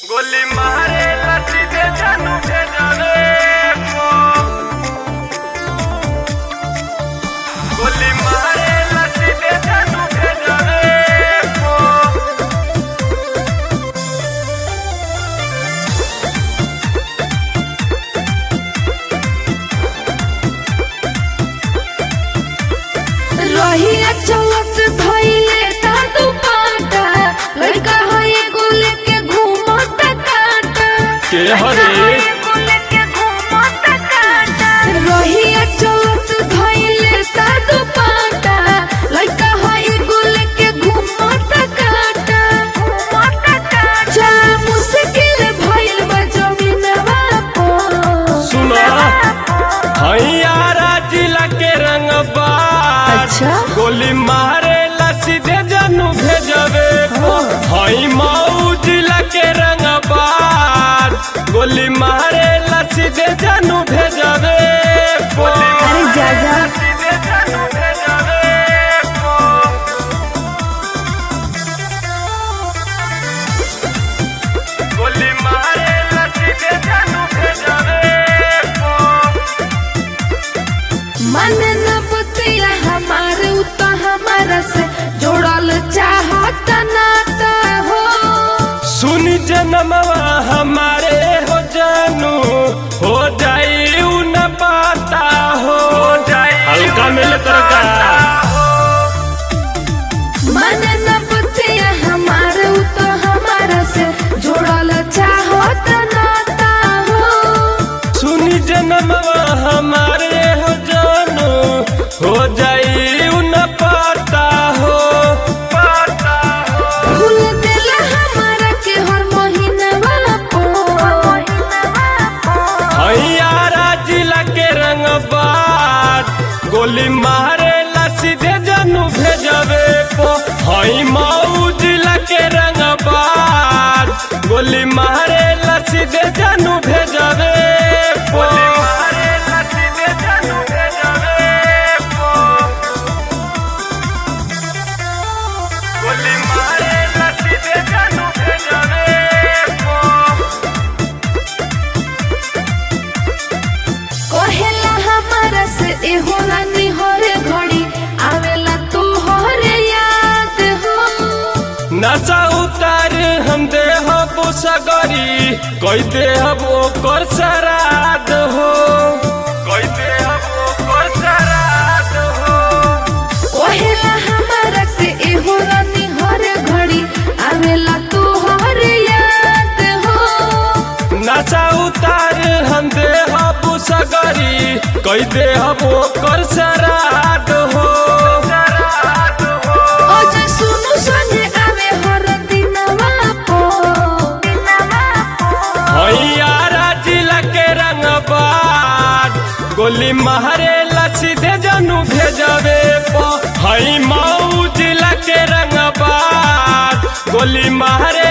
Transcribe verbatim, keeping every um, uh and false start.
गोली मारे लती दे जानू के जाने को गोली मारे लती दे जानू के जाने को रहिया चलत भइले ता तू पाटा लड़का है गोले के घूमत काटा के हरे गोले के घूमत काटा रहिया चलत भइले ता तू पाटा लड़का है गोले के घूमत काटा घूमत काटा चला मुश्किल भइल बा जमीनवा पो सुना हइयारा जिला के रंगबा अच्छा गोली मारे ला सीधे जानू भेजवे को हई मऊ जिला के रंगबाज गोली मारे ला सीधे जानू भेजवे को अरे जा जा सीधे जानू भेजवे को गोली मारे ला सीधे जानू भेजवे को मन न बतिया हमारे उता हमारा से जोड़ल चाहत नाता हो सुनी जन्मवा हमारे हो जानू हो जाई उ न पाता हो हल्का मिल तरका मन न बतिया हमारे उता हमारा से जोड़ल चाहत नाता हो सुनी जन्मवा हमारे हो जानू हो जाई उ न पाता हो पाता हो भूल देला हमारा के हर महीनवा पो हइयारा जिला के रंगबाज गोली मारे ला सीधे जानू भेजवे को हई मऊ जिला के रंगबाज गोली मारे ला सीधे जानू भेजवे को गोली मारे ला सीधे जानू भेजवे को गोली मारे ला सीधे जानू भेजवे को कहेला हमारा से एहो रानी हरे घड़ी आवेला तू हरे याद हो नशा उतार हम देह सगरी कोई देह ओकर सराद हो कोई देह ओकर सराद हो कहेला हमारा से एहो रानी हरे घड़ी आवेला तू हरे याद हो नशा उतार हम देह सगरी कोई देह ओकर सराद हो सराद हो आज सुनु संगे आवे हर दिनवा पो हइयारा जिला के रंगबाज गोली मारे ला सीधे जानू भेजवे को हई मऊ जिला के रंगबाज गोली मारे